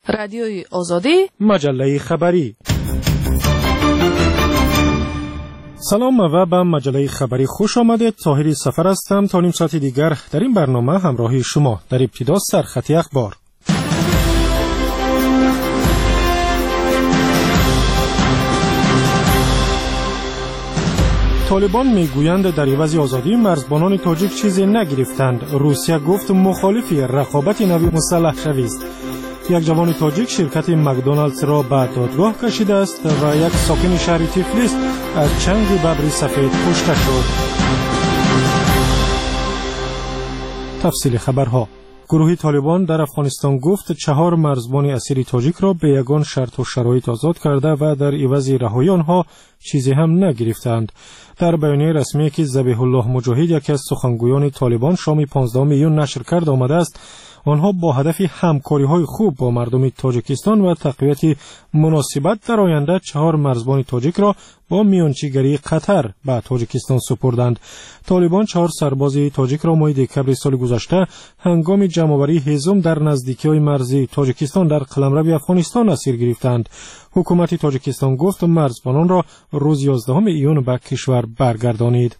رادیوی آزادی، مجله خبری. سلام و به مجله خبری خوش آمدید. طاهر سفر هستم. تا نیم ساعت دیگر در این برنامه همراهی شما. در ابتدا سرخط اخبار. طالبان میگویند در عوض آزادی مرزبانان تاجیک چیزی نگرفتند. روسیه گفت مخالف رقابت نوی مسلح شوی است. یک جوان تاجیک شرکت مکدونالدز را به دادگاه کشیده است و یک ساکن شهر تیفلیس از چنگ ببر سفید کشته شد. تفصیل خبرها. گروه طالبان در افغانستان گفت 4 مرزبان اسیر تاجیک را به یگان شرط و شرایط آزاد کرده و در عوض رهایی آنها چیزی هم نگرفتند. در بیانیه رسمی که ذبیح الله مجاهد یکی از سخنگویان طالبان شام 15 میلیون نشر کرد آمده است آنها با هدف همکاری‌های خوب با مردم تاجیکستان و تقویت مناسبت در آینده 4 مرزبان تاجیک را با میانجیگری قطر به تاجیکستان سپردند. طالبان 4 سرباز تاجیک را ماه دکبر سال گذشته هنگام جمع‌آوری هیزم در نزدیکی‌های مرزی تاجیکستان در قلمرو افغانستان اسیر گرفتند. حکومت تاجیکستان گفت مرزبانان را روز 11 ایون به کشور برگردانید.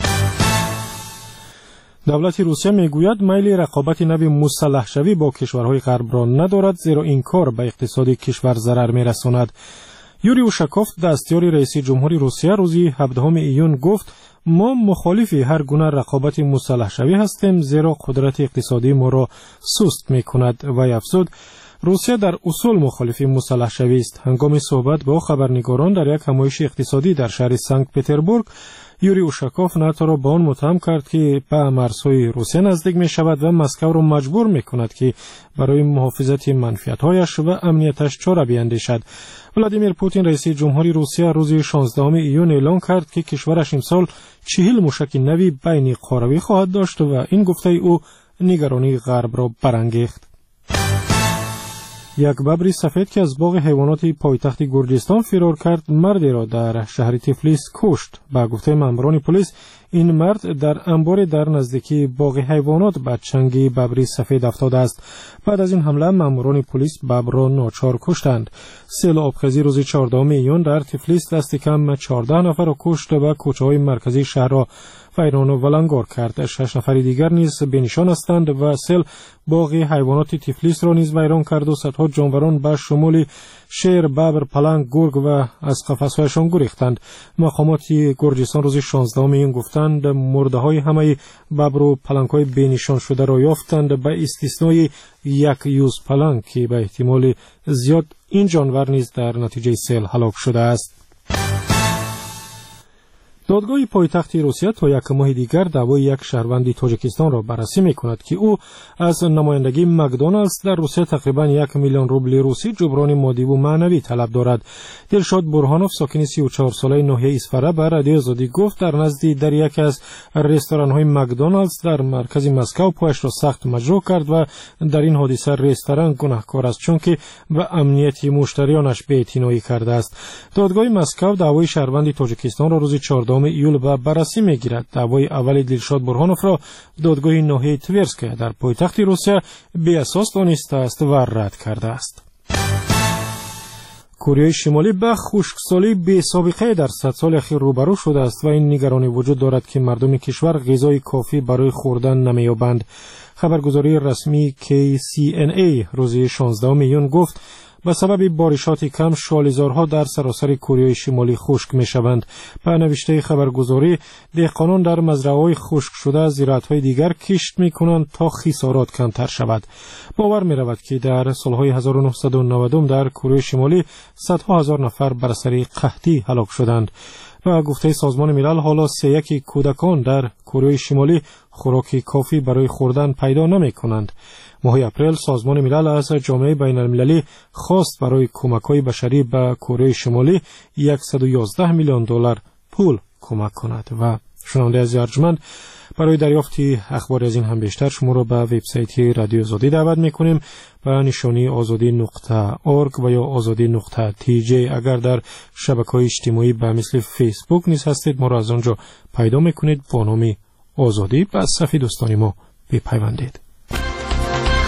دولت روسیه میگوید میل رقابت نوی مسلح شوی با کشورهای غرب را ندارد، زیرا این کار به اقتصاد کشور ضرر میرساند. یوری اوشاکوف دستیار رئیس جمهوری روسیه روز 17 ایون گفت ما مخالف هر گونه رقابت مسلح شوی هستیم، زیرا قدرت اقتصادی ما را سست میکند و افزود روسیه در اصول مخالف مسلح شوی است. هنگام صحبت با خبرنگاران در یک همایش اقتصادی در شهر سنت پتربورگ، یوری اوشاکوف ناتو را به آن متهم کرد که به مرزهای روسیه نزدیک می شود و مسکو را مجبور می کند که برای محافظت منفعت‌هایش و امنیتش چاره بیندیشد. ولادیمیر پوتین رئیس جمهوری روسیه روز 16 ایون اعلام کرد که کشورش امسال 40 موشک نوی بین قاروی خواهد داشت و این گفته او نگرانی غرب را برانگیخت. یک ببر سفید که از باغ حیوانات پایتخت گرجستان فرار کرد مردی را در شهر تیفلیس کشت. به گفته ماموران پلیس این مرد در انبار در نزدیکی باغ حیوانات به چنگ ببر سفید افتاده است. بعد از این حمله ماموران پلیس ببر را ناچار کشتند. سیل آبخیزی روز 14 ایون در تیفلیس دست کم 14 نفر را کشت و کوچه‌های مرکزی شهر را ویران و ولنگار کرد. 6 نفر دیگر نیز بنشان هستند و سیل باغ حیوانات تیفلیس را نیز ویران کرد و صدها جانوران به شمول شیر، ببر، پلنگ، گرگ و از قفس‌هایشان گریختند. مقامات گرجستان روز 16 ایون گفتند مرده‌های همه ببر و پلنگ‌های بنشان شده را یافتند به استثنای یک یوز پلنگ که به احتمال زیاد این جانور نیز در نتیجه سیل هلاک شده است. دادگاه پایتخت روسیه تا یک ماه دیگر دعوای یک شهروند تاجیکستان را بررسی می‌کند که او از نمایندگی مکدونالدز در روسیه تقریباً 1 میلیون روبل روسی جبران مادی و معنوی طلب دارد. دلشاد برهانوف ساکن 34 ساله ناحیه اسفره به رادیو آزادی گفت در یکی از رستوران‌های مکدونالدز در مرکز مسکو پایش را سخت مجروح کرد و در این حادثه رستوران گناهکار است چون که به امنیت مشتریانش بی‌اعتنایی کرده است. دادگاه مسکو دعوای شهروند تاجیکستان را روز 14 ایول به بررسی میگیرد. دعوای اول دلشاد برهانوف را دادگاه ناحیه تورسک در پایتخت روسیه بی اساس دانسته است و رد کرده است. کره شمالی به خشکسالی بی سابقه در 100 سال اخیر روبرو شده است و این نگرانی وجود دارد که مردم کشور غذای کافی برای خوردن نمی‌یابند. خبرگزاری رسمی KCNA روز 16 ایون گفت به سبب بارشات کم شالیزارها در سراسر کره شمالی خشک می‌شوند. به نوشته خبرگزاری دهقانان در مزرعه‌های خشک شده زراعت‌های دیگر کشت می‌کنند تا خسارات کمتر شود. باور می‌رود که در سال‌های 1990 در کره شمالی صدها هزار نفر بر اثر قحطی هلاک شدند. و گفته سازمان ملل حالا 3/1 کودکان در کره شمالی خوراک کافی برای خوردن پیدا نمی‌کنند. ماه اپریل سازمان ملل از جامعه بین المللی خواست برای کمک‌های بشری به کره شمالی 111 میلیون دلار پول کمک کند. و شنونده عزیز ارجمند، برای دریافت اخبار از این هم بیشتر شما را به وبسایت رادیو آزادی دعوت می‌کنیم به نشانی azadi.org و یا azadi.tj. اگر در شبکه‌های اجتماعی به مثل فیسبوک نیز هستید ما را از آنجا پیدا می‌کنید با نام آزادی. به صفحه دوستانی ما بپیوندید.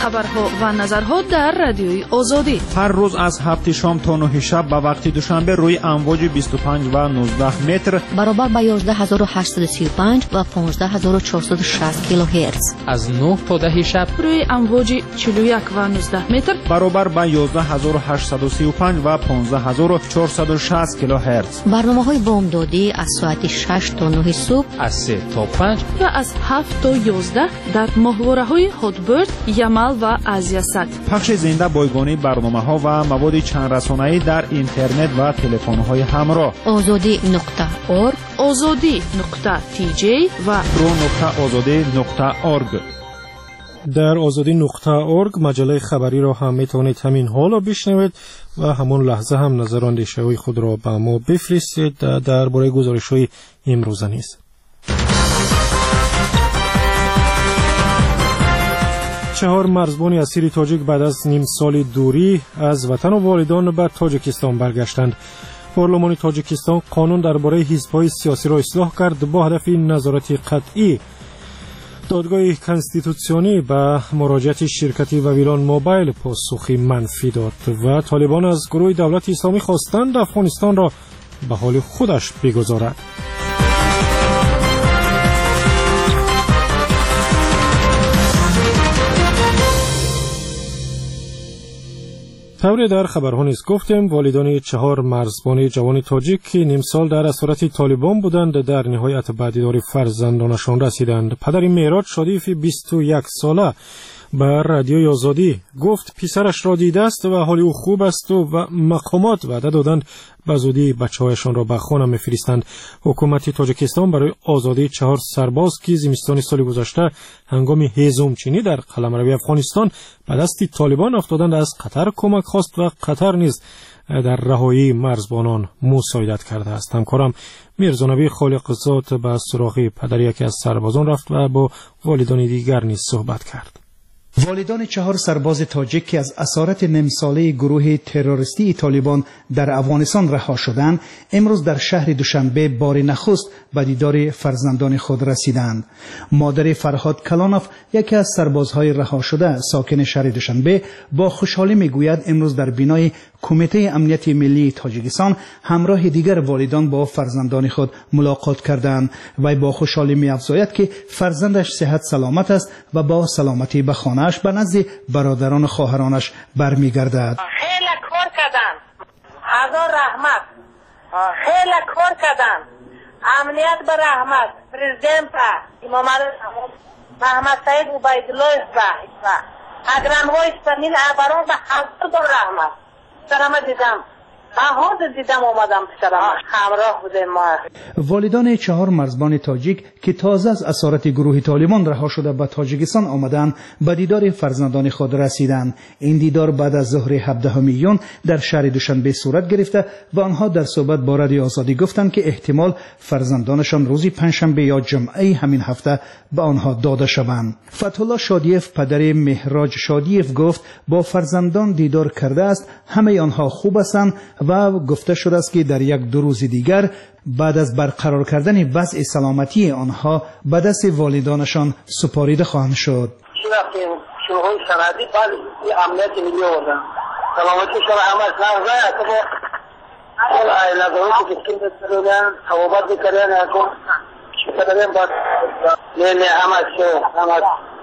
خبرها و نظرها در رادیوی آزادی. هر روز از 7 شام تا 9 شب به وقت دوشنبه روی امواج 25 و 19 متر برابر با 11835 و 15460 کیلوهرتز. از 9 تا 10 شب روی امواج 41 و 19 متر برابر با 11835 و 15460 کیلوهرتز. برنامه‌های بامدادی از ساعت 6 تا 9 صبح، از 3 تا 5 و از 7 تا 11 در ماهواره‌های هاتبرد، یمل و آزیاسات. پخش زنده بایگانی برنامه‌ها و مواد چند رسانه‌ای در اینترنت و تلفن‌های همراه. azadi.org، azadi.tj و pro.azadi.org. در azadi.org مجله خبری را هم میتوانید همین حالا بشنوید و همون لحظه هم نظر اندیشه‌های خود را به ما بفرستید درباره گزارش‌های امروزه نیز. 4 مرزبان اسیر تاجیک بعد از نیم سال دوری از وطن و والدان به تاجیکستان برگشتند. پارلمان تاجیکستان قانون درباره حزب‌های سیاسی را اصلاح کرد با هدف نظارت قطعی. دادگاه کنستیتوسیونی به مراجعت شرکت ویلان موبایل پاسخی منفی داد و طالبان از گروه دولت اسلامی خواستند افغانستان را به حال خودش بگذارد. طوری در خبرها نیز گفتیم والدان 4 مرزبان جوان تاجیک که نیم سال در اسارت طالبان بودند در نهایت به دیدار فرزندانشان رسیدند. پدر معراج شادیف 21 ساله به رادیوی آزادی گفت پسرش را دیده است و حال او خوب است و مقامات وعده دادند به زودی بچه‌هایشان را به خانه می‌فرستند. حکومت تاجیکستان برای آزادی 4 سرباز که زمستان سال گذشته هنگام هیزمچینی در قلمرو افغانستان به دست طالبان افتادند از قطر کمک خواست و قطر نیز در رهایی مرزبانان مساعدت کرده است. همکارم میرزانبی خالقزاد به سراغ پدر یکی از سربازان رفت و با والدان دیگر نیز صحبت کرد. والدان 4 سرباز تاجیک که از اسارت نیم-ساله گروه تروریستی طالبان در افغانستان رها شدند، امروز در شهر دوشنبه بار نخست به دیدار فرزندان خود رسیدند. مادر فرهاد کلانوف، یکی از سربازهای رها شده ساکن شهر دوشنبه، با خوشحالی میگوید امروز در بینای کمیته امنیت ملی تاجیکستان همراه دیگر والدان با فرزندان خود ملاقات کردند و با خوشحالی می‌افزاید که فرزندش صحت سلامت است و با سلامتی به خانه‌اش به نزد برادران و خواهرانش برمیگردد. خیلی کار کردن، هزار رحمت، خیلی کار کردن، امنیت به رحمت، پرزیدنت امام محمد سید عبیدالله و اگرانوای سمیل بران به هزار رحمت. سلامت دیدم، دیدم اومدم سلام همراه بودیم ما. والدان 4 مرزبان تاجیک که تازه از اسارت گروه طالبان رها شده به تاجیکستان آمدند به دیدار فرزندان خود رسیدند. این دیدار بعد از ظهر 17 میلیون در شهر دوشنبه صورت گرفته و آنها در صحبت با رادیو آزادی گفتند که احتمال فرزندانشان روزی پنجشنبه یا جمعه همین هفته به آنها داده شوند. فتح‌الله شادیف پدر مهراج شادیف گفت با فرزندان دیدار کرده است، همه آنها خوب هستند و گفته شده است که در 1-2 روز دیگر بعد از برقرار کردن وضع سلامتی آنها به دست والدانشان سپاریده خواهند شد. شروع سندی بعد امنیت ملی آوردن سلامتی شما همه نازای تو اول اینا که کیم بترودن توبت می‌کردن اكو شکریم بعد نه همه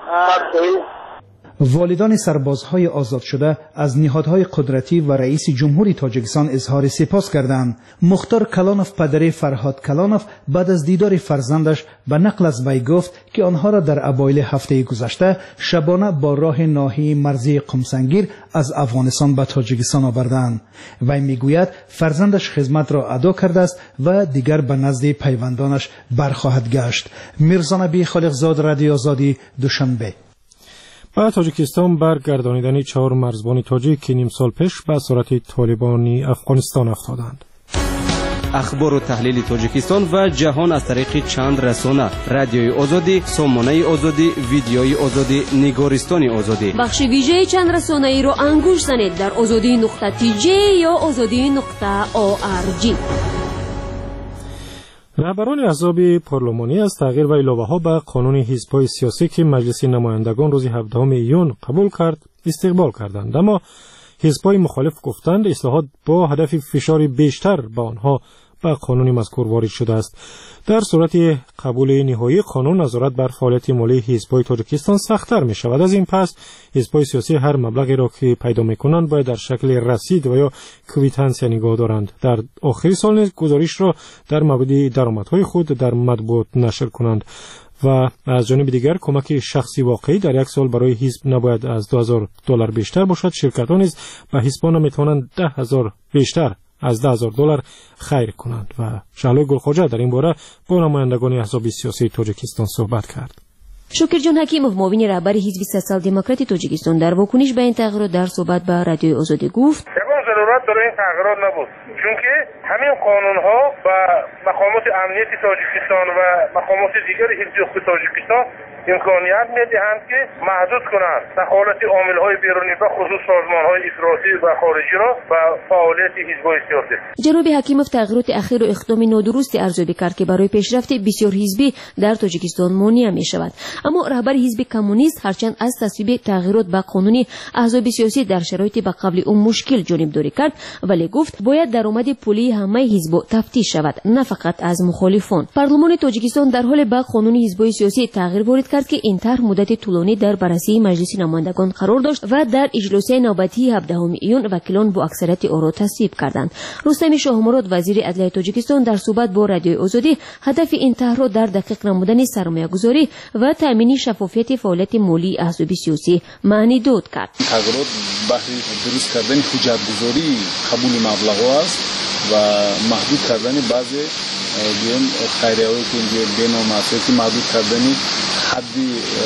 والدان سربازهای آزاد شده از نهادهای قدرتی و رئیس جمهوری تاجیکستان اظهار سپاس کردند. مختار کلانوف پدر فرهاد کلانوف بعد از دیدار فرزندش به نقل از وی گفت که آنها را در اوایل هفته گذشته شبانه با راه ناحیه مرزی قمسنگیر از افغانستان به تاجیکستان آوردند. وی میگوید فرزندش خدمت را ادا کرده است و دیگر به نزد پیوندانش برخواهد گشت. میرزانبی خالقزاد، رادیو آزادی، دوشنبه. با تاجیکستان برگردانیدن 4 مرزبان تاجیک که نیم سال پیش به اسارت طالبانی افغانستان افتادند. اخبار و تحلیل تاجیکستان و جهان از طریق چند رسانه: رادیوی آزادی، سامانه آزادی، ویدیوی آزادی، نگارستان آزادی. بخش ویژه چند رسانه ای را انگوش زنید در azadi.tj یا azadi.org. رهبران احزاب پارلمانی از تغییر و الهه‌ها به قانون حزب‌های سیاسی که مجلس نمایندگان روز 17 ایون قبول کرد استقبال کردند، اما حزب‌های مخالف گفتند اصلاحات با هدف فشار بیشتر به آنها به قانون مذکور وارد شده است. در صورت قبول نهایی قانون نظارت بر فعالیت مالی حزب‌های تاجیکستان سخت‌تر می‌شود. از این پس حزب‌های سیاسی هر مبلغی را که پیدا می‌کنند باید در شکل رسید و یا کویتانس نگاه دارند. در آخر سال نیز گزارش را در مورد درآمدهای خود در مطبوعات نشر کنند و از جانب دیگر کمک شخصی واقعی در یک سال برای حزب نباید از $2,000 بیشتر باشد. شرکت‌ها نیز به حزب‌ها نمی‌توانند $10,000 بیشتر از $10,000 خیر کنند و شهلا گلخواجه در این باره با نمایندگان احزاب سیاسی تاجیکستان صحبت کرد. شکرجان حکیمов معاون رهبر حزب سوسیال دموکراتی تاجیکستان در واکنش به این تغییرات در صحبت با رادیوی آزادی گفت ضرورت داره این تغییرات نبود، چون که همین قانون‌ها و مقامات امنیتی تاجیکستان و مقامات دیگر حزب حقوق تاجیکستان امکانیت میدهند که محدود کنند دخالت عامل‌های بیرونی و خصوص سازمان‌های افراطی و خارجی را و فعالیت حزب‌های سیاسی. جناب حکیمов تغییرات اخیر و اقدام نادرستی ارزیابی کرد که برای پیشرفت بسیار حزبی در تاجیکستان مانع می‌شود. اما رهبر حزب کمونیست هرچند از تصویب تغییرات به قانون احزاب سیاسی در شرایط به قبل اون مشکل جانبداری کرد، ولی گفت باید درآمد پولی همه حزب تفتیش شود، نه فقط از مخالفان. پارلمان تاجیکستان در حال به قانون حزب‌های سیاسی تغییر وارد کرد که این طرح مدت طولانی در بررسی مجلس نمایندگان قرار داشت و در اجلاس نوبتی 17 ایون وکیلان با اکثریت آرا تصویب کردند. رستم شاهمراد وزیر عدلیه تاجیکستان در صحبت با رادیوی آزادی هدف این طرح را در دقیق نمودن سرمایه‌گذاری و تامین شفافیت فعالیت مالی احزاب سیاسی معنی داد کرد. تغییرات بحث درست کردن حجت‌گذاری قبول مبلغ‌ها است و محدود کردن بعضی خیریه‌هایی که بین‌المللی که محدود کردن حدی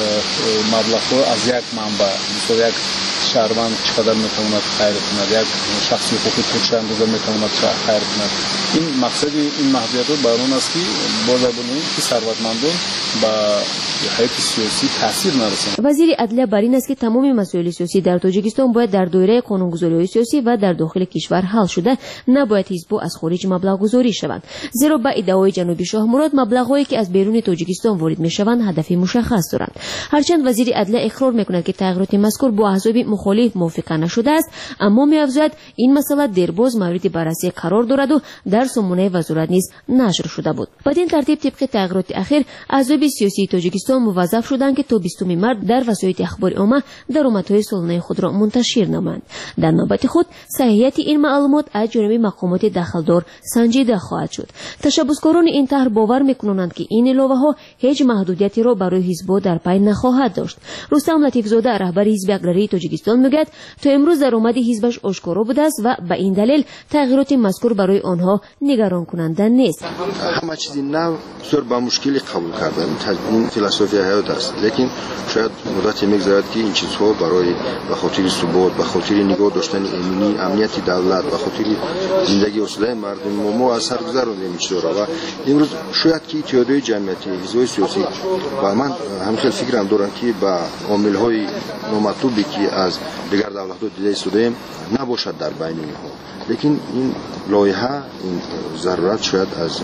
مبلغ‌ها از یک منبع، مثل یک شهروند چقدر میتواند خیر کند، یک شخصی حقوقی چه اندازه میتواند خیر کند. این مقصد این محدودیت بر آن است که بازاربانی که ثروتمندان با حیات سیاسی تاثیر نرسند. وزیر عدلیه بر این است که تمام مسائل سیاسی در تاجیکستان باید در دایره قانونگذاری سیاسی و در داخل کشور حل شده، نباید حزب‌ها از خارج مبلغ گذاری شوند. زیرا به ادعای جناب شاهمراد مبلغ‌هایی که از بیرون تاجیکستان وارد میشوند هدف مشخص دارند. هرچند وزیر عدلیه اقرار میکند که تغییرات مذکور با احزاب مخالف موافقه نشده است، اما می‌افزاید این مسئله دیرباز مورد بررسی قرار دارد و در سامانه وزارت نیز نشر شده بود. بدین ترتیب طبق تغییرات اخیر احزاب سیاسی تاجیکستان موظف شدند که تا 20 مارس در وسایل اخبار عامه درآمدهای سالانه خود را منتشر نمایند. در نوبت خود صحیحیت این معلومات از جانب مقامات دخلدار سنجیده خواهد شد. تشبثکاران این طرح باور می‌کنند که این الهه‌ها هیچ محدودیتی را برای حزب‌ها در پی نخواهد داشت. رستم لطیف‌زاده رهبر حزب اقلیتی تاجیکستان میگوید تا امروز درآمد حزبش آشکارا بوده است و به این دلیل تغییرات مذکور برای آنها نگران کننده نیست. همه چیزی نو بسیار با مشکلی قبول کردن این فلسفه حیات است، لیکن شاید مدتی میگذرد که این چیزها برای به خاطر ثبات، به خاطر نگاه داشتن امنیت دولت، به خاطر زندگی اصلاح مردم ما از سر گذرانده میشه و امروز شاید که اتحادیه جمعیتی حزب‌های سیاسی و من همین فکرم دارم که با عامل‌های نامطلوبی که از دیگر دولت‌ها دیده شده نباشد در بین اینها، لیکن این لایحه این ضرورت شاید از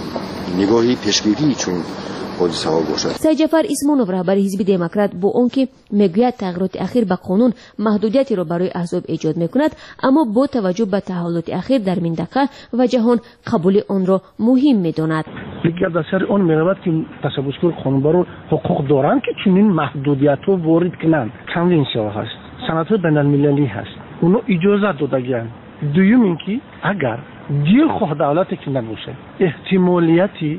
نگاهی پیشگیری چون حادثه ها باشد. سید جعفر اسمانوف رهبر حزب دموکرات با آنکه میگوید تغییرات اخیر به قانون محدودیتی را برای احزاب ایجاد میکند، اما با توجه به تحولات اخیر در منطقه و جهان قبول آن را مهم میداند. دیگر دستور آن میرود که تشبثکار قانونبر حقوق دارند که چنین محدودیت ها وارد کنند. کنونسیون هست، سندهای بین المللی هست، اونو اجازه دادگیان. دوم اینکه اگر دلخواه دولتی که نباشه احتمالیتی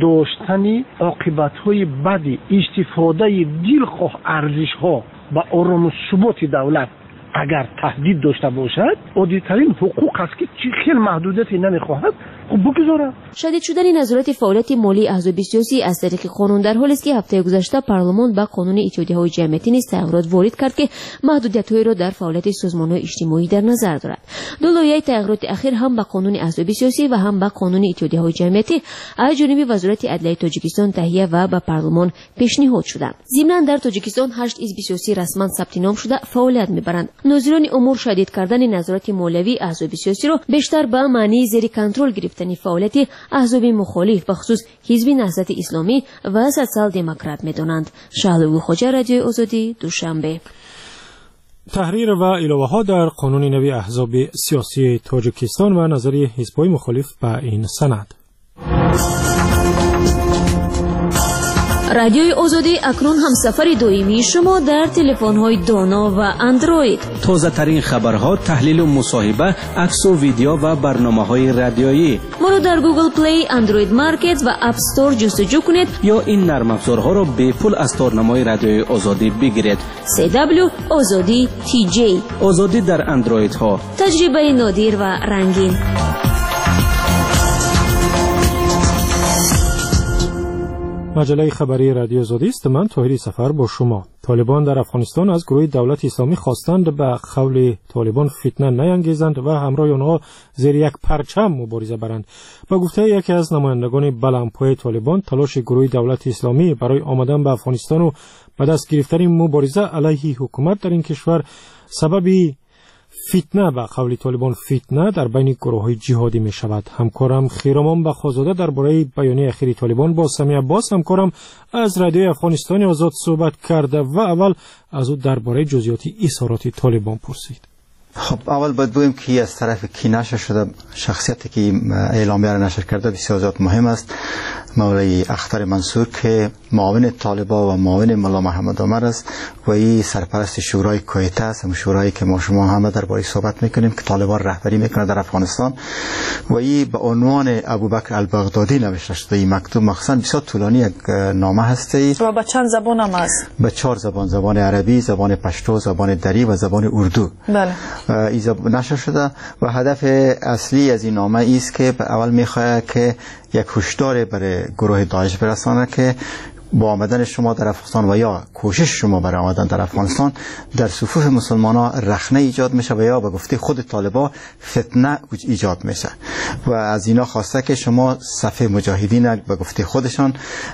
داشتن عاقبت‌های بدی استفاده دلخواه ارزش‌ها با آرام و ثبات دولت اگر تهدید داشته باشد، عادی‌ترین حقوق است که خیلی محدودیتی نمی‌خواهد خب بگذارد. شدید شدن نظارت فعالیت مالی احزاب سیاسی از طریق قانون در حالی است که هفته گذشته پارلمان به قانون اتحادیه‌های جمعیتی نیز تغییرات وارد کرد که محدودیت‌هایی را در فعالیت سازمان‌های اجتماعی در نظر دارد. دو لایحه تغییرات اخیر هم به قانون احزاب سیاسی و هم به قانون اتحادیه‌های جمعیتی از جانب وزارت عدلیه تاجیکستان تهیه و به پارلمان پیشنهاد شدند. ضمناً در تاجیکستان 8 حزب سیاسی رسما ثبت نام شده فعالیت می‌برند. ناظران امور شدید کردن نظارت مالیوی احزاب سیاسی را بیشتر به معنی زیر کنترل گرفت گرفتن فعالیت احزاب مخالف بخصوص حزب نهضت اسلامی و سوسیال دموکرات می‌دانند. شهلوی خوجا، رادیوی آزادی، دوشنبه. تحریر و علاوه ها در قانون نوی احزاب سیاسی تاجیکستان و نظریه حزب‌های مخالف به این سند. رادیوی آزادی اکنون همسفر دائمی شما در تلفن‌های دانا و اندروید. تازه ترین خبرها، تحلیل و مصاحبه، عکس و ویدیو و برنامه‌های رادیویی. ما را در گوگل پلی، اندروید مارکت و اپ استور جستجو کنید یا این نرم افزارها را به پول از تارنمای رادیوی آزادی بگیرید. CW آزادی TJ. آزادی در اندروید ها. تجربه نادر و رنگین. مجله خبری رادیو آزادی است. من طاهری سفر با شما. طالبان در افغانستان از گروه دولت اسلامی خواستند به قول طالبان فتنه نیانگیزند و همراه آنها زیر یک پرچم مبارزه برند. با گفته یکی از نمایندگان بلندپای طالبان، تلاش گروه دولت اسلامی برای آمدن به افغانستان و به دست گرفتن مبارزه علیه حکومت در این کشور سببی فتنه به قول طالبان فتنه در بین گروه‌های جهادی می شود. همکارم خیرامان بخازاده درباره بیانیه اخیر طالبان با سمیع عباس همکارم از رادیوی افغانستان آزاد صحبت کرده و اول از او درباره جزئیات اظهارات طالبان پرسید. خب اول باید بگویم که از طرف کی نشر شده، شخصیتی که اعلامیه را نشر کرده بسیار زیاد مهم است. مولوی اختر منصور که معاون طالبان و معاون مولا محمد عمر است و این سرپرست شورای کویته است، شورایی که ما شما همه درباره صحبت میکنیم که طالبان رهبری میکنه در افغانستان، و این به عنوان ابوبکر البغدادی نوشته شده. این مکتوب مخصوصا بسیار طولانی یک نامه هست و به چند زبان هم است؟ به 4 زبان، زبان عربی، زبان پشتو، زبان دری و زبان اردو. بله. نشر شده و هدف اصلی از این نامه است که اول میخواد که یک هشدار برای گروه داعش برسانه که با آمدن شما در افغانستان و یا کوشش شما برای آمدن در افغانستان در صفوف مسلمانان رخنه ایجاد میشه و یا به گفته خود طالبان فتنه ایجاد میشه و از اینا خواسته که شما صف مجاهدین به گفته خودشان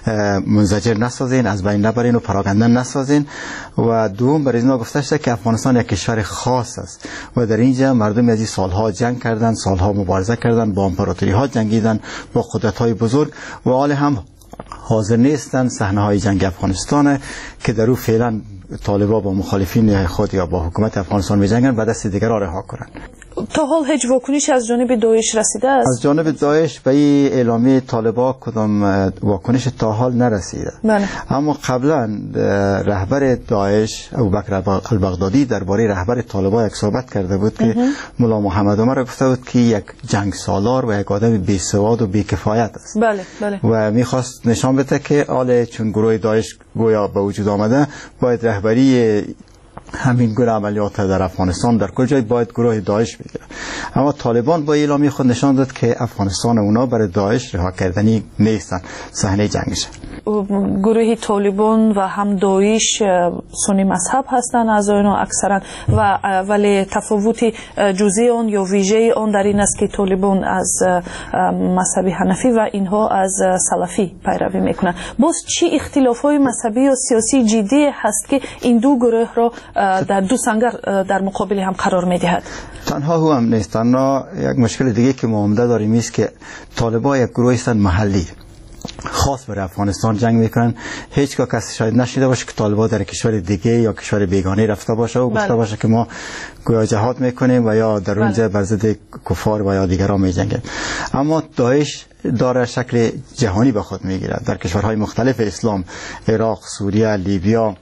منزجر نسازین، از بین نبرین و پراکنده نسازین. و دوم برای اینا گفته شده که افغانستان یک کشور خاص است و در اینجا مردم از این سالها جنگ کردن، سالها مبارزه کردن، با امپراتوری ها جنگیدن، با قدرت های بزرگ و حال هم حاضر نیستن صحنه های جنگ افغانستان که در او فعلا طالبان با مخالفین خود یا با حکومت افغانستان می‌جنگن و دست دیگر را رها کنند. تا حال هیچ واکنش از جانب داعش رسیده است؟ از جانب داعش به این اعلامیه طالبان کدام واکنش تا حال نرسیده. بله. اما قبلا رهبر داعش ابوبکر البغدادی درباره رهبر طالبان یک صحبت کرده بود که مولا محمد عمر را گفته بود که یک جنگ سالار و یک آدم بی‌سواد و بی‌کفایت است. بله بله. و می‌خواست نشان بده که آله چون گروه داعش گویا به وجود آمده باید رهبری همین گروه عملیات در افغانستان در کل جای باید گروه داعش بگیره. اما طالبان با اعلامیه خود نشان داد که افغانستان اونا برای داعش رها کردنی نیستن، صحنه جنگشه. گروه طالبان و هم داعش سنی مذهب هستند از اینا اکثرا و ولی تفاوتی جزئی آن یا ویژه آن در این است که طالبان از مذهب حنفی و اینها از سلفی پیروی میکنند. باز چی اختلاف‌های مذهبی و سیاسی جدی هست که این دو گروه را در دو سنگر در مقابل هم قرار میدهد؟ تنها او هم نیست، تنها یک مشکل دیگه که ما عمده داریم است که طالبان یک گروه هستند محلی خاص برای افغانستان جنگ میکنن. هیچ کس شاید نشیده باشه که طالبان در کشور دیگه یا کشور بیگانه رفته باشه و گفته باشه که ما گویا جهاد میکنیم و یا در اونجا بر ضد کفار و یا دیگران میجنگیم. اما داعش داره شکل جهانی به خود میگیره در کشورهای مختلف اسلام، عراق، سوریه، لیبیا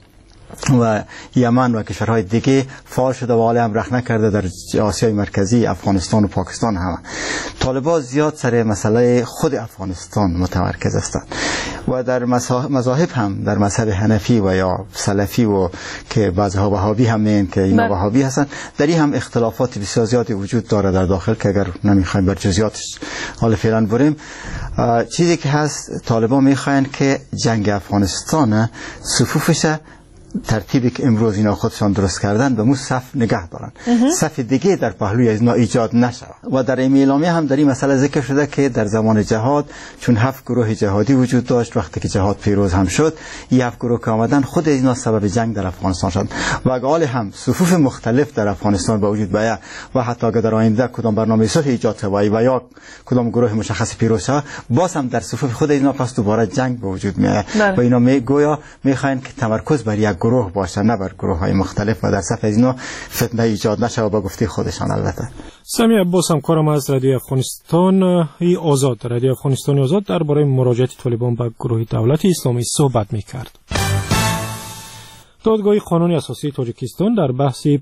و یمن و کشورهای دیگه فعال شده و حالا هم رخنه کرده در آسیای مرکزی، افغانستان و پاکستان هم. طالبان زیاد سر مسئله خود افغانستان متمرکز هستند و در مذاهب هم در مذهب حنفی و یا سلفی و که بعضها وهابی هم میگن که اینا وهابی هستند، در این هم اختلافات بسیار زیادی وجود داره در داخل که اگر نمیخوایم بر جزئیاتش حالا فعلا بریم. چیزی که هست طالبان میخواین که جنگ افغانستان صفوفش ترتیبی که امروز اینا خودشان درست کردن به مو صف نگه دارن، صف دیگه در پهلوی از اینا ایجاد نشه. و در این اعلامیه هم در این مسئله ذکر شده که در زمان جهاد چون 7 گروه جهادی وجود داشت، وقتی که جهاد پیروز هم شد، این 7 گروه که آمدن خود اینا سبب جنگ در افغانستان شد و اگه هم صفوف مختلف در افغانستان با وجود بیاید و حتی اگر در آینده کدام برنامه صلح ایجاد شود و یا کدام گروه مشخص پیروز شود، باز هم در صفوف خود اینا پس دوباره جنگ به وجود میاد و اینا گویا میخواین که تمرکز بر یک گروه باشه نه بر گروه های مختلف و در صف از اینا فتنه ایجاد نشه و با گفته خودشان. البته سمی عباس همکارم از رادیو افغانستان آزاد، رادیو افغانستان آزاد درباره مراجعت طالبان به گروه دولت اسلامی صحبت میکرد. دادگاه قانون اساسی تاجیکستان در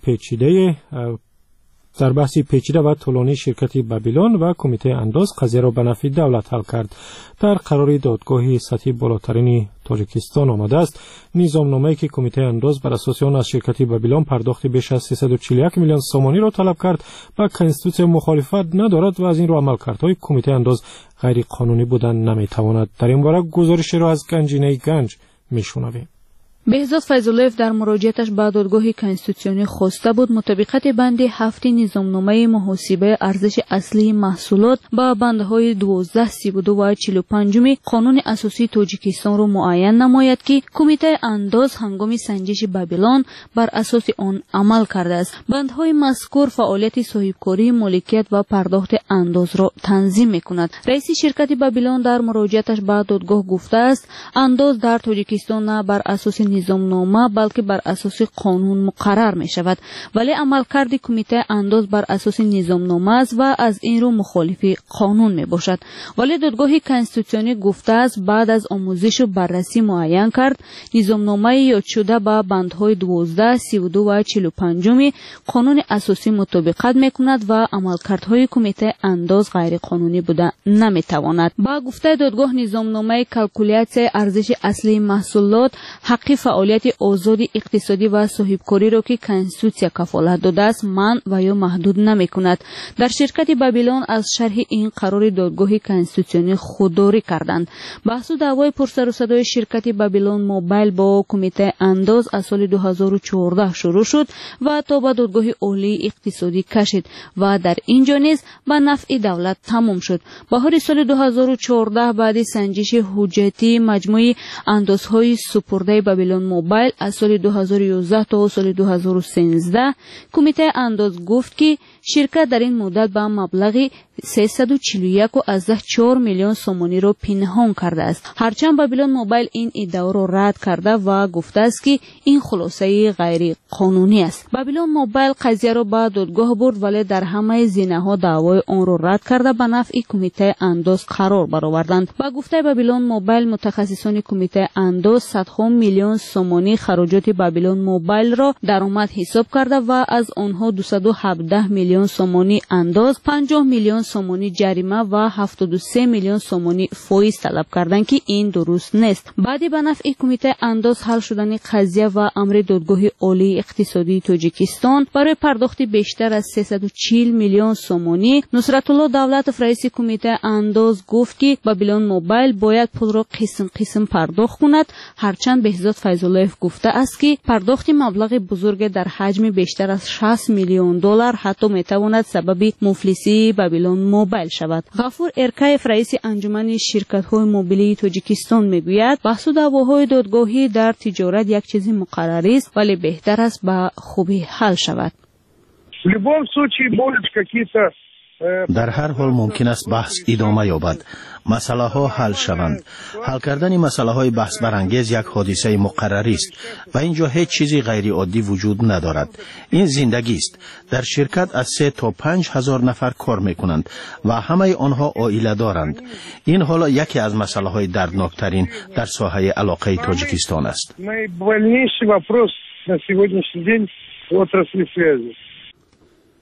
بحثی پیچیده و طولانی شرکت بابیلون و کمیته انداز قضیه را به نفع دولت حل کرد. در قرار دادگاه سطحی بالاترین تاجیکستان آمده است نظامنامه‌ای که کمیته انداز بر اساس آن از شرکت بابیلون پرداخت بیش از 341 میلیون سومانی را طلب کرد و کنستیتوسیون مخالفت ندارد و از این رو عملکردهای کمیته انداز غیر قانونی بودن نمیتواند. در این باره گزارش را از گنجینه گنج میشنویم. بهزاد فیض‌الله در مراجعتش به دادگاه کنستیتوسیونی خواسته بود مطابقت بند 7 نظامنامه محاسبه ارزش اصلی محصولات با بندهای 12, 32 و 45 قانون اساسی تاجیکستان را معین نماید که کمیته انداز هنگام سنجش بابیلون بر اساس آن عمل کرده است. بندهای مذکور فعالیت صاحبکاری، مالکیت و پرداخت انداز را تنظیم می‌کند. رئیس شرکت بابیلون در مراجعتش به دادگاه گفته است انداز در تاجیکستان نه بر اساس نظامنامه بلکه بر اساس قانون مقرر می شود، ولی عملکرد کمیته انداز بر اساس نظامنامه است و از این رو مخالف قانون می باشد. ولی دادگاه کنستیتوسیونی گفته است بعد از آموزش و بررسی معین کرد نظامنامه یاد شده با بندهای 12, 32 و 45 قانون اساسی مطابقت می کند و عملکردهای کمیته انداز غیر قانونی بوده نمی تواند. با گفته دادگاه نظامنامه کلکولیت ارزش اصلی محصولات حق فعالیت آزاد اقتصادی و صاحبکاری را که کنستیتوسیون کفالت داده است منع و یا محدود نمی کند. در شرکت بابیلون از شرح این قرار دادگاه کنستیتوسیونی خودداری کردند. بحث و دعوای پرسر و صدای شرکت بابیلون موبایل با کمیته انداز از سال 2014 شروع شد و تا به دادگاه عالی اقتصادی کشید و در اینجا نیز به نفع دولت تمام شد. بهار سال 2014 بعد سنجش حجتی مجموعه اندازهای سپرده بابیلون موبایل از سال 2011 تا سال 2013 کمیته انداز گفت که شرکت در این مدت به مبلغ 341.4 میلیون سومانی را پنهان کرده است. هرچند بابیلون موبایل این ادعا را رد کرده و گفته است که این خلاصه غیر قانونی است. بابیلون موبایل قضیه را به دادگاه برد ولی در همه زینه‌ها دعوای آن را رد کرده به نفع کمیته انداز قرار برآوردند. با گفته بابیلون موبایل متخصصان کمیته انداز صدها میلیون سومانی خراجات بابیلون موبایل را درآمد حساب کرده و از آنها 217 میلیون سومانی انداز، 50 میلیون سومانی جریمه و 73 میلیون سومانی فایز طلب کردند که این درست نیست. بعد به نفع کمیته انداز حل شدن قضیه و امر دادگاه عالی اقتصادی تاجیکستان برای پرداخت بیشتر از 340 میلیون سومانی نصرت الله دولت رئیس کمیته انداز گفت که بابیلون موبایل باید پول را قسم قسم پرداخت کند. هرچند بهزاد فیض‌الله گفته است که پرداخت مبلغ بزرگ در حجم بیشتر از 60 میلیون دلار حتی میتواند سبب مفلسی بابیلون موبایل شود. غفور ارکایف رئیس انجمن شرکت‌های موبیلی تاجیکستان میگوید بحث و دعواهای دادگاهی در تجارت یک چیز مقرری است ولی بهتر است به خوبی حل شود. در هر حال ممکن است بحث ادامه یابد، مسئله ها حل شوند. حل کردن مسئله های بحث برانگیز یک حادثه مقرری است و اینجا هیچ چیزی غیر عادی وجود ندارد. این زندگی است. در شرکت از 3 تا 5 هزار نفر کار میکنند و همه آنها عائله دارند. این حالا یکی از مسئله های دردناکترین در ساحه علاقه تاجیکستان است.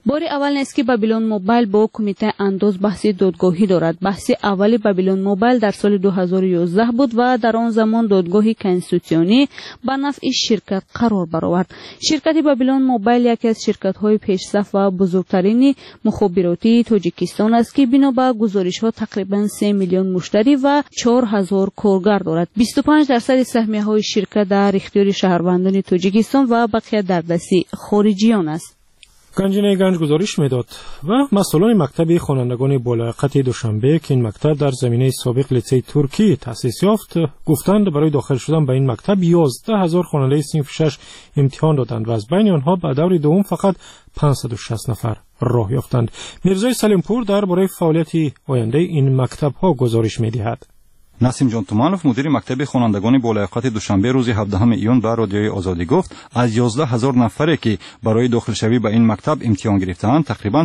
بار اول نیست که بابلون موبایل با کمیته انداز بحث دادگاهی دارد. بحث اول بابلون موبایل در سال 2011 بود و در آن زمان دادگاه کنستیتوسیونی به نفع شرکت قرار برآورد. شرکت بابلون موبایل یکی از شرکت‌های پیشرفت و بزرگترین مخابراتی تاجیکستان است که بنا به گزارش‌ها تقریباً 3 میلیون مشتری و 4000 کارگر دارد. 25% سهمیه‌های شرکت در اختیار شهروندان تاجیکستان و بقیه در دست خارجیان است. گنجینه گنج گزارش میداد و مسئولان مکتب خوانندگان بالایقت دوشنبه که این مکتب در زمینه سابق لیسه ترکی تأسیس یافت گفتند برای داخل شدن به این مکتب 11000 خواننده صنف 6 امتحان دادند و از بین آنها به دور دوم فقط 560 نفر راه یافتند. میرزای سلیمپور درباره فعالیت آینده این مکتب ها گزارش میدهد. نسیم جان تومانوف مدیر مکتب خوانندگان بالایقت دوشنبه روز 17 ایون به رادیوی آزادی گفت از 11000 نفری که برای داخل شوی به این مکتب امتحان گرفتند تقریبا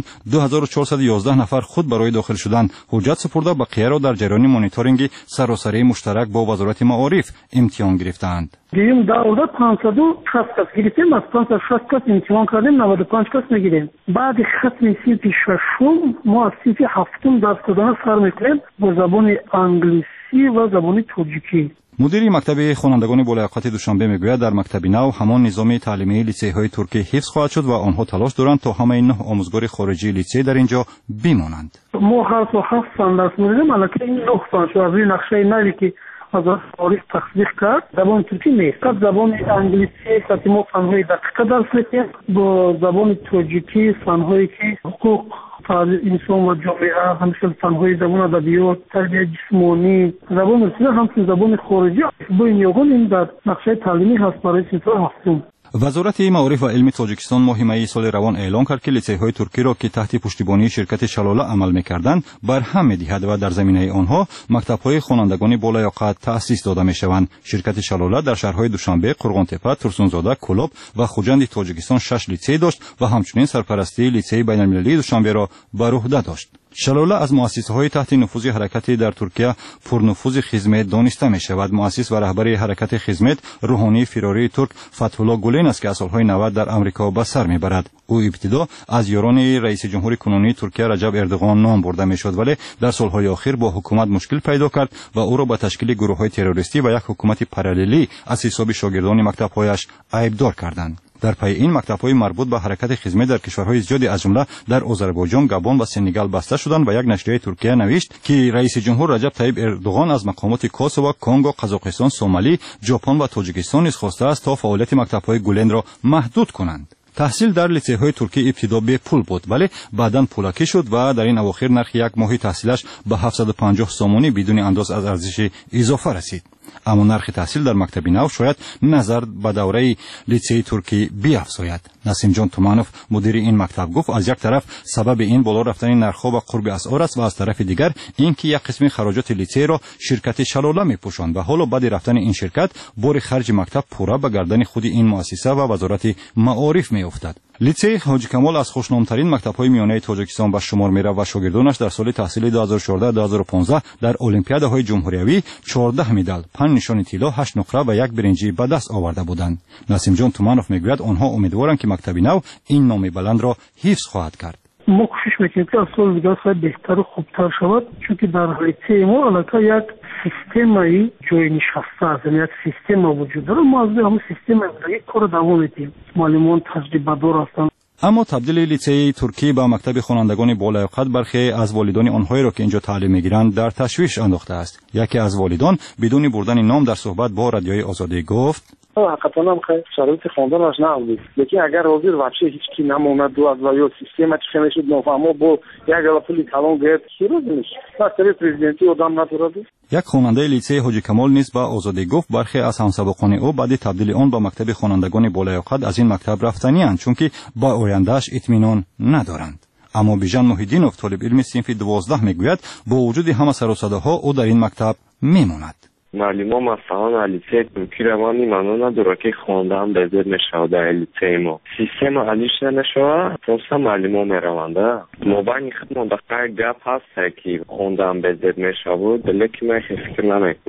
2411 نفر خود برای داخل شدن حجت سپرده، بقیه را در جریان مانیتورینگ سراسری مشترک با وزارت معارف امتحان گرفتند. گیریم دولت 560 کس گرفتیم، از 560 کس امتحان کردیم، 95 کس میگیریم. بعد ختم صنف ششم ما از صنف هفتم درس دادن سر میکنیم با زبان انگلیسی و زبان تاجیکی. مدیر مکتب خوانندگان بالایقت دوشنبه میگوید در مکتب نو همان نظام تعلیمی لیسه‌های ترکی حفظ خواهد شد و آنها تلاش دارند تا همه 9 آموزگار خارجی لیسه در اینجا بمانند. ما هر سال 7 سال درس می‌دیم، البته این 9 سال شو از نقشه نوی که از تاریخ تصدیق کرد زبان ترکی نیست، زبان انگلیسی که ما فن‌های دقیق درس می‌دیم، با زبان تاجیکی فن‌هایی که حقوق انسان و جامعه، همچنین فن‌های زبان ادبیات، تربیت جسمانی، زبان رسمی، همچنین زبان خارجی با این یگان این در نقشه تعلیمی هست برای صنف هفتم. وزارت معارف و علم تاجیکستان ماه می سال روان اعلام کرد که لیسه‌های ترکی را که تحت پشتیبانی شرکت شلاله عمل می‌کردند برهم می‌دهد و در زمینه آنها مکتب‌های خوانندگان بالایقت تأسیس داده می‌شوند. شرکت شلاله در شهرهای دوشنبه، قرغان‌تپه، ترسونزاده، کلوب و خوجند تاجیکستان 6 لیسه داشت و همچنین سرپرستی لیسه بین‌المللی دوشنبه را بر عهده داشت. شلاله از مؤسسه‌های تحت نفوذ حرکت در ترکیه پرنفوذ خدمت دانسته می‌شود. مؤسس و رهبر حرکت خدمت روحانی فراری ترک فتح‌الله گولین است که از سال‌های 90 در آمریکا به سر می‌برد. او ابتدا از یاران رئیس جمهور کنونی ترکیه رجب اردوغان نام برده می‌شد، ولی در سال‌های اخیر با حکومت مشکل پیدا کرد و او را به تشکیل گروه‌های تروریستی و یک حکومت پاراللی از حساب شاگردان مکتب‌هایش عیبدار کردند. در پی این مکتب‌های مربوط به حرکت خدمت در کشورهای زیادی از جمله در آذربایجان، گابون و سنگال بسته شدند و یک نشریه ترکیه نوشت که رئیس جمهور رجب طیب اردوغان از مقامات کوسوو، کنگو، قزاقستان، سومالی، ژاپن و تاجیکستان نیز خواسته است تا فعالیت مکتب‌های گولن را محدود کنند. تحصیل در لیسه‌های ترکی ابتدا به پول بود ولی بعداً پولکی شد و در این اواخر نرخ یک ماهی تحصیلش به 750 سومونی بدون انداز از ارزش اضافه رسید. اما نرخ تحصیل در مکتب نو شاید نظر به دوره لیسه ترکی بیافزاید. نسیم جان تومانوف مدیر این مکتب گفت از یک طرف سبب این بالا رفتن نرخ‌ها و قرب اسعار است و از طرف دیگر اینکه یک قسم خراجات لیسه را شرکت شلاله می‌پوشاند و حالا بعد رفتن این شرکت بار خرج مکتب پورا به گردن خود این مؤسسه و وزارت معارف می‌افتد. لیسه حاجی کمال از خوشنام‌ترین مکتب‌های میانه تاجیکستان به شمار می‌رود و شاگردانش در سال تحصیلی 2014-2015 در المپیادهای جمهوریوی 14 مدال، 5 نشان طلا، 8 نقره و 1 برنجی به دست آورده بودند. نسیم جان تومانوف میگوید آنها امیدوارند که مکتب نو این نام بلند را حفظ خواهد کرد. ما کوشش میکنیم که از سال دیگر شاید بهتر و خوبتر شود، چون که در لیسه ما علاقه یک سیستمی جای نشسته است، یک سیستم وجود داره. ما از همون سیستم یک کار دوام میدیم. معلمان تجربه دار هستند. اما تبدیل لیسه ترکی به مکتب خوانندگان بالایقت برخی از والدان آنهایی را که اینجا تعلیم میگیرند در تشویش انداخته است. یکی از والدان بدون بردن نام در صحبت با رادیوی آزادی گفت حقیقتا هم خیلی شرایط خواندنش نبود، لیکن اگر حاضر واقعا هیچ کی نموند و از یا سیستم چه میشد نفهمو با یک پولی کلان گرفت کی رو میشه وقتی پرزیدنتی آدم نداره. یک خواننده لیسه حاجی کمال نیز به آزادی گفت برخی از همسبقان او بعد تبدیل آن به مکتب خوانندگان بالایقت از این مکتب رفتنی اند چون که با آیندهش اطمینان ندارند. اما بیژن محیدینوف طالب علم صنف 12 میگوید با وجود همه سر و صداها او در این مکتب میماند. معلومه مثلا لیسه ترکی روانی منو نداره که خواندن بهتر نشود در لیسه ما سیستم علیش نشود پس معلومه میروانده ما بانی خدمت دقیق گپ هست که خواندن بهتر نشود لیکن من فکر نمیکنم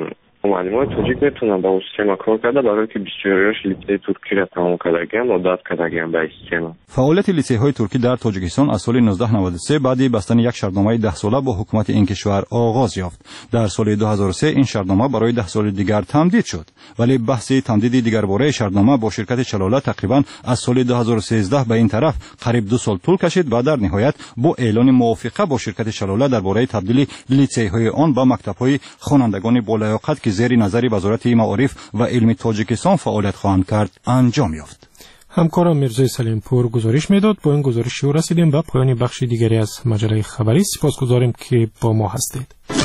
معلمای تاجیک میتونن با سیستم کار کرده برای که 24 لیسه ترکی را تمام کردگیم و داد کردگیم به سیستم. فعالیت لیسه‌های ترکی در تاجیکستان از سال 1993 بعد بستن یک شرطنامه 10 ساله با حکومت این کشور آغاز یافت. در سال 2003 این شرطنامه برای 10 سال دیگر تمدید شد، ولی بحث تمدید دیگرباره شرطنامه با شرکت چلاله تقریبا از سال 2013 به این طرف قریب 2 سال طول کشید و در نهایت با اعلان موافقه با شرکت چلاله درباره تبدیل لیسه‌های آن به مکتب‌های خوانندگان بالیاقت که زیر نظر وزارت معارف و علم تاجیکستان فعالیت خواهند کرد انجام یافت. همکارم میرزای سلیمپور گزارش میداد. با این گزارش رسیدیم به پایان بخش دیگری از مجله خبری. سپاسگزاریم که با ما هستید.